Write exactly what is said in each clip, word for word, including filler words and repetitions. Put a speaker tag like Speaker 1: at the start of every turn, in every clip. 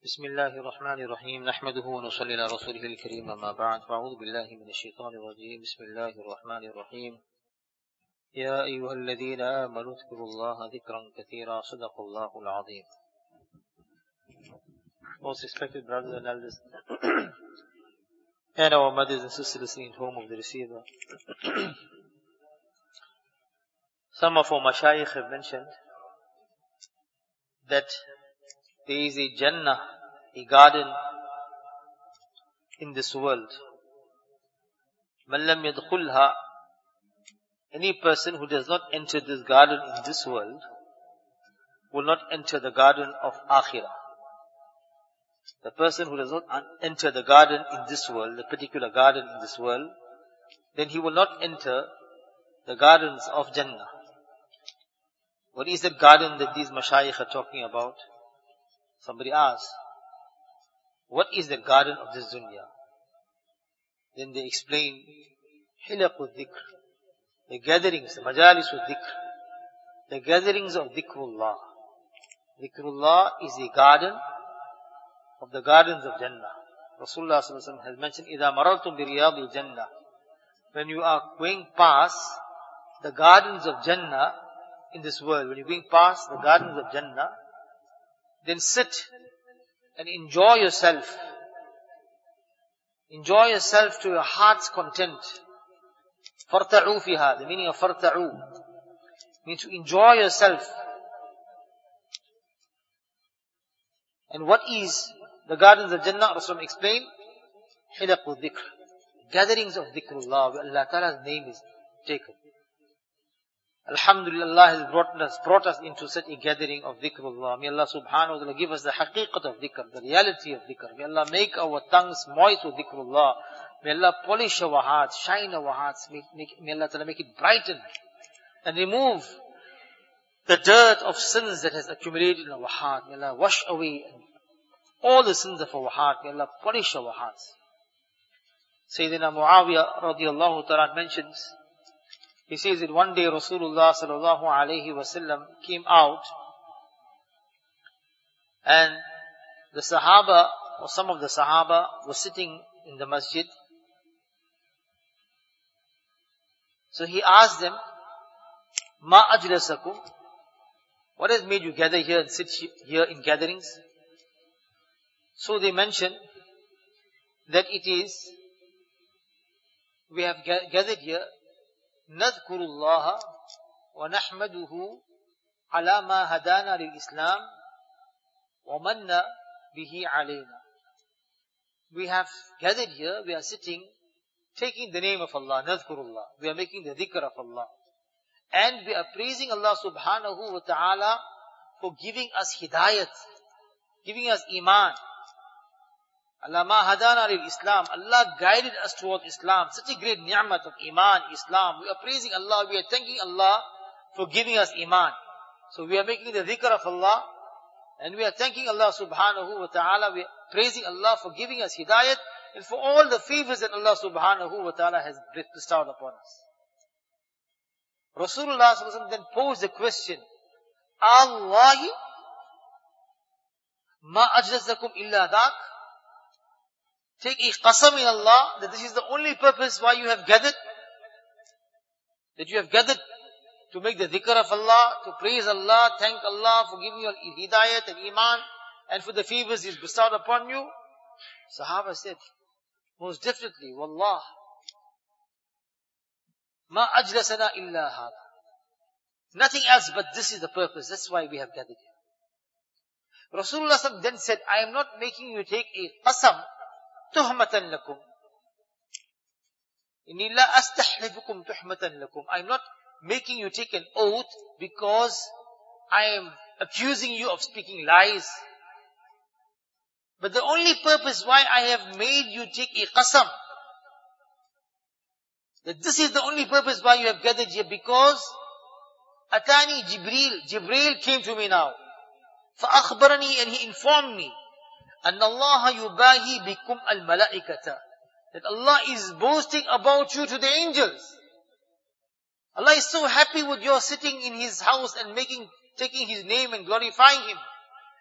Speaker 1: بسم الله الرحمن الرحيم نحمده ونصلي على رسوله الكريم أما بعد فأعوذ بالله من الشيطان الرجيم بسم الله الرحمن الرحيم يا أيها الذين آمنوا اذكروا الله ذكرا كثيرا صدق الله العظيم. Most respected brothers and elders and our mothers and sisters listening at home of the receiver, some of our mashayikh have mentioned that there is a Jannah, a garden in this world. Man lam yadkhulha, any person who does not enter this garden in this world will not enter the garden of Akhirah. The person who does not enter the garden in this world, the particular garden in this world, then he will not enter the gardens of Jannah. What is that garden that these mashayikh are talking about? Somebody asked, what is the garden of this dunya? Then they explain, hilaqu dhikr, the gatherings, the majalisu dhikr, the gatherings of dhikrullah. Dhikrullah is a garden of the gardens of Jannah. Rasulullah sallallahu alaihi wasallam has mentioned, إِذَا مَرَرْتُمْ بِرِيَاضِ الْجَنَّةِ, when you are going past the gardens of Jannah in this world, when you're going past the gardens of Jannah, then sit and enjoy yourself. Enjoy yourself to your heart's content. فَارْتَعُوا فِيهَا, the meaning of فَارْتَعُوا means to enjoy yourself. And what is the gardens of Jannah? Rasul explained, حِلَقُ الذِّكْرِ, gatherings of dhikrullah, where Allah Ta'ala's name is taken. Alhamdulillah, Allah has brought us, brought us into such a gathering of dhikrullah. May Allah subhanahu wa ta'ala give us the haqiqat of dhikr, the reality of dhikr. May Allah make our tongues moist with dhikrullah. May Allah polish our hearts, shine our hearts. May, make, may Allah Ta'ala make it brighten and remove the dirt of sins that has accumulated in our heart. May Allah wash away all the sins of our heart. May Allah polish our hearts. Sayyidina Muawiyah radiallahu ta'ala mentions, he says that one day Rasulullah sallallahu alayhi wasallam came out and the Sahaba or some of the Sahaba were sitting in the masjid. So he asked them, Ma ajlasakum, what has made you gather here and sit here in gatherings? So they mentioned that it is, we have gathered here نذكر الله ونحمده على ما هدانا للإسلام ومن به علينا. We have gathered here, we are sitting, taking the name of Allah, نذكر الله. We are making the dhikr of Allah. And we are praising Allah subhanahu wa ta'ala for giving us hidayat, giving us iman. Allah ma hadana lil Islam. Allah guided us towards Islam. Such a great ni'mat of iman, Islam. We are praising Allah. We are thanking Allah for giving us iman. So we are making the dhikr of Allah. And we are thanking Allah subhanahu wa ta'ala. We are praising Allah for giving us hidayat. And for all the favors that Allah subhanahu wa ta'ala has bestowed upon us. Rasulullah sallallahu alaihi wasallam then posed the question, Allahi ma ajlasakum illa dak. Take a qasam in Allah that this is the only purpose why you have gathered. That you have gathered to make the dhikr of Allah, to praise Allah, thank Allah for giving you hidayat and iman, and for the favors He's bestowed upon you. Sahaba said, most definitely, wallah, ma ajlasana illa hada. Nothing else but this is the purpose. That's why we have gathered here. Rasulullah then said, I am not making you take a qasam tuhmatan lakum. Inni la astahlifukum tuhmatan lakum. I am not making you take an oath because I am accusing you of speaking lies. But the only purpose why I have made you take a qasam, that this is the only purpose why you have gathered here, because Atani Jibreel, Jibreel came to me now. فَأَخْبَرَنِي, and he informed me, أَنَّ اللَّهَ يُبَاهِي بِكُمْ الْمَلَائِكَةَ, that Allah is boasting about you to the angels. Allah is so happy with your sitting in His house and making, taking His name and glorifying Him.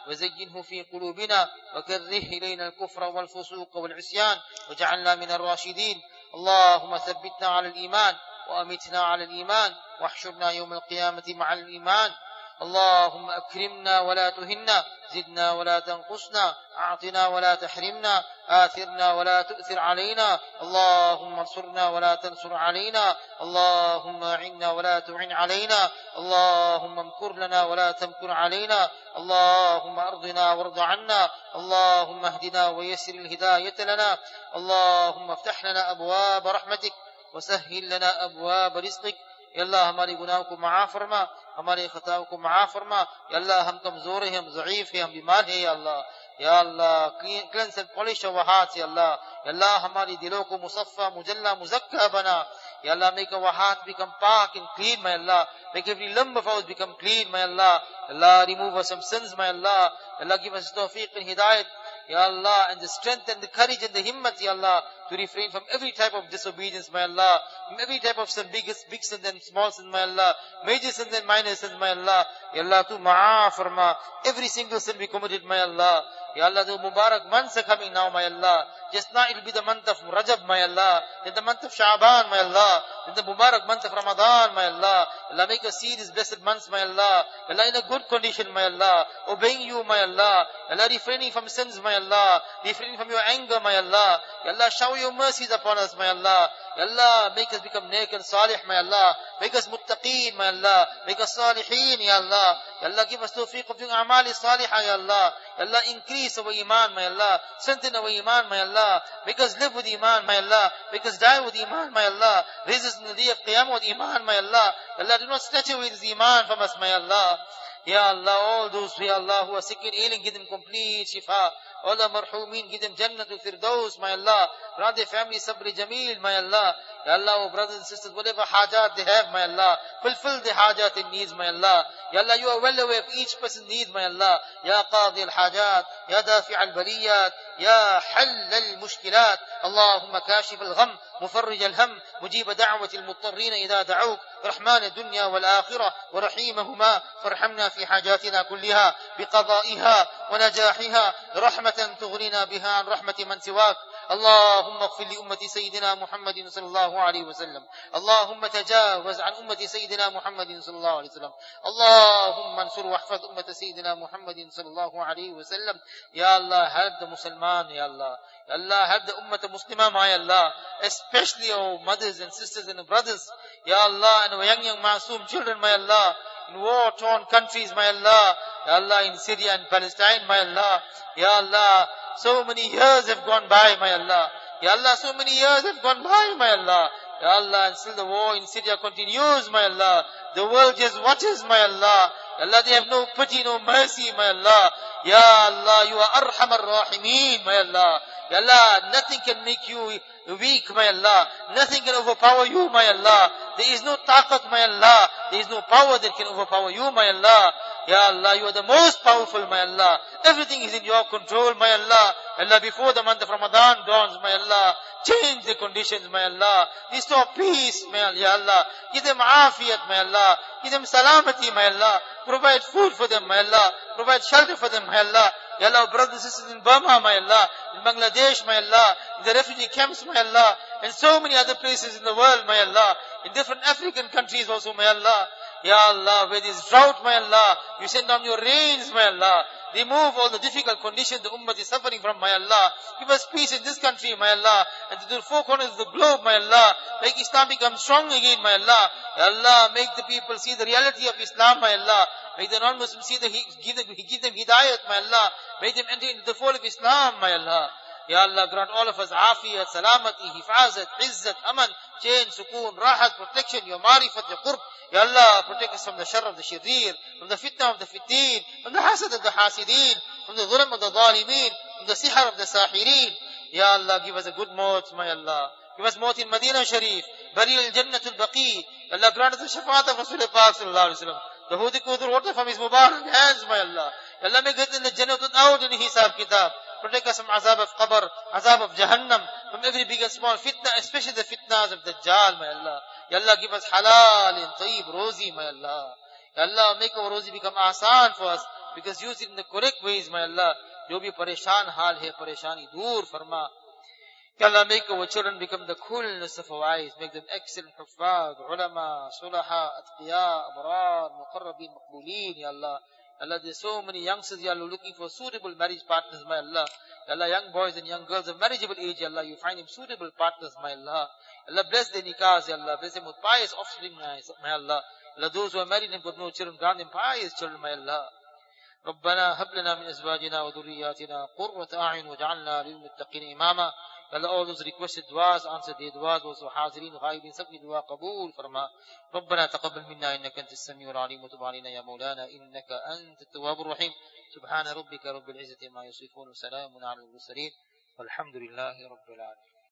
Speaker 2: وزينه في قلوبنا وكره إلينا الكفر والفسوق والعصيان وجعلنا من الراشدين. اللهم ثبتنا على الإيمان وأمتنا على الإيمان واحشرنا يوم القيامة مع الإيمان. اللهم أكرمنا ولا تهنا، زدنا ولا تنقصنا، أعطنا ولا تحرمنا، آثرنا ولا تؤثر علينا. اللهم انصرنا ولا تنصر علينا، اللهم أعنا ولا تعن علينا، اللهم امكر لنا ولا تمكر علينا، اللهم أرضنا وارض عنا، اللهم اهدنا ويسر الهداية لنا، اللهم افتح لنا أبواب رحمتك وسهل لنا أبواب رزقك. या अल्लाह हमारी गुनाहों को माफ फरमा, हमारे खताओं को माफ फरमा। या अल्लाह हम कमजोर हैं, हम ज़ईफ हैं, हम बीमार हैं। या अल्लाह या अल्लाह cleanse and polish our hearts. या अल्लाह या अल्लाह हमारी दिलों को मुसफ़ा मुजल्ला मुज़क्का बना। Ya Allah, make our heart become park and clean, my Allah. Make every limb of ours become clean, my Allah. Allah, remove us some sins, my Allah. Allah, give us tawfiq and hidayat. Ya Allah, and the strength and the courage and the himmat, Ya Allah, to refrain from every type of disobedience, my Allah. From every type of sin, biggest, big sin and small sin, my Allah. Major sin and minor sin, my Allah. Ya Allah, to ma'af farma every single sin we committed, my Allah. Ya Allah, the Mubarak months are coming now, my Allah. Just now it will be the month of Rajab, my Allah. Then the month of Sha'ban, my Allah. Then the Mubarak month of Ramadan, my Allah. Allah, make us see these blessed months, my Allah. Allah, in a good condition, my Allah. Obeying you, my Allah. Allah, refraining from sins, my Allah. Refraining from your anger, my Allah. Ya Allah, shower your mercies upon us, my Allah. Ya Allah, make us become neek and salih, my Allah. Make us muttaqeen, my Allah. Make us salihin, Ya Allah. Ya Allah, give us tawfiq of doing amali salihah, Ya Allah. Ya Allah, increase our iman, my Allah. Strengthen our iman, my Allah. Make us live with iman, my Allah. Make us die with iman, my Allah. Raise us in the day of Qiyamah with iman, my Allah. Ya Allah, do not snatch away this iman from us, my Allah. Ya Allah, all those, Ya Allah, who are sick and ailing, give them complete shifa. All the marhumeen, give them Jannatul Firdaus, my Allah. Grant their family sabri jameel, my Allah. Ya Allah, our brothers and sisters, whatever hajat they have, my Allah, fulfill their hajat and needs, my Allah. Ya Allah, you are well aware of each person's needs, my Allah. Ya qadi al-hajat, Ya dafi' al-baliyat, Ya hall al-mushkilat. اللهم كاشف الغم مفرج الهم مجيب دعوة المضطرين إذا دعوك رحمن الدنيا والآخرة ورحيمهما فارحمنا في حاجاتنا كلها بقضائها ونجاحها رحمة تغنينا بها عن رحمة من سواك. اللهم اغفر لأمة سيدنا محمد صلى الله عليه وسلم. اللهم تجاوز عن أمة سيدنا محمد صلى الله عليه وسلم. اللهم انصر واحفظ أمة سيدنا محمد صلى الله عليه وسلم. Ya Allah, help the Musliman, Ya Allah. Ya Allah, help the Ummah Muslimah, my Allah. Especially our mothers and sisters and brothers. Ya Allah, and our young, young Masoom children, my Allah. In war-torn countries, my Allah. Ya Allah, in Syria and Palestine, my Allah. Ya Allah, so many years have gone by, my Allah. Ya Allah, so many years have gone by, my Allah. Ya Allah, and still the war in Syria continues, my Allah. The world just watches, my Allah. Ya Allah, they have no pity, no mercy, my Allah. Ya Allah, you are Arhamar Rahimeen, my Allah. Ya Allah, nothing can make you weak, my Allah. Nothing can overpower you, my Allah. There is no taqat, my Allah. There is no power that can overpower you, my Allah. Ya Allah, you are the most powerful, my Allah. Everything is in your control, my Allah. Allah, before the month of Ramadan dawns, my Allah, change the conditions, my Allah. Restore peace, my Allah. Ya Allah, give them afiyat, my Allah. Give them salamati, my Allah. Provide food for them, my Allah. Provide shelter for them, my Allah. Ya Allah, brothers and sisters in Burma, my Allah. In Bangladesh, my Allah. In the refugee camps, my Allah. And so many other places in the world, my Allah. In different African countries also, my Allah. Ya Allah, where there is drought, my Allah, you send down your rains, my Allah. Remove all the difficult conditions the ummah is suffering from, my Allah. Give us peace in this country, my Allah. And to the four corners of the globe, my Allah. Make Islam become strong again, my Allah. Ya Allah, make the people see the reality of Islam, my Allah. Make the non-Muslims see the, give them, give them hidayat, my Allah. Make them enter into the fold of Islam, my Allah. Ya Allah, grant all of us afiyat, salamati, hifazat, izzat, aman, chain, sukoon, rahat, protection, your marifat, your qurb. Ya Allah, protect us from the shar of the sharir, from the fitna of the fitin, from the hasad of the hasideen, from the dhulm of the dhalimeen, from the sihar of the sahirin. Ya Allah, give us a good maut, my Allah. Give us maut in Medina Sharif, burial in Jannatul Baqi. Allah, grant us the shafaat of Rasulullah Pak sallallahu alayhi wa sallam. The Hudi Kudur water from his Mubarak hands, my Allah. Allah, make it in the Jannah without any hisab kitab. Protect us from azab of qabr, azab of Jahannam, from every big and small fitna, especially the fitnas of Dajjal, my Allah. Ya Allah, give us halal and tayyib rozi, my Allah. Ya Allah, make our rozi become asan for us. because use it in the correct ways, my Allah. Jo bhi pareshan hal hai, pareshani dur farma. Ya Allah, make our children become the coolness of our eyes. Make them excellent huffaz, ulama, sulaha, atqiya, abrar, muqarrabin, maqbooleen, Ya Allah. Allah, there's so many youngsters, Ya Allah, looking for suitable marriage partners, my Allah. Ya Allah, young boys and young girls of marriageable age, Ya Allah, you find them suitable partners, my Allah. Allah, bless their nikahs, Ya Allah. Bless them with pious offspring, my Allah. Allah, those who are married and got no children, grant them pious children, my Allah. ربنا هب لنا من أزواجنا وذرياتنا قرة أعين وجعلنا للمتقين إماما. Allah, all those requested du'as, answer their du'as, those who are حاضرين غائبين سبني دعاء قبول فرما. ربنا تقبل منا إنك أنت السميع العليم وتب علينا يا مولانا إنك أنت التواب الرحيم. سبحان ربك رب العزة ما يصفون وسلام على المرسلين والحمد لله رب العالمين.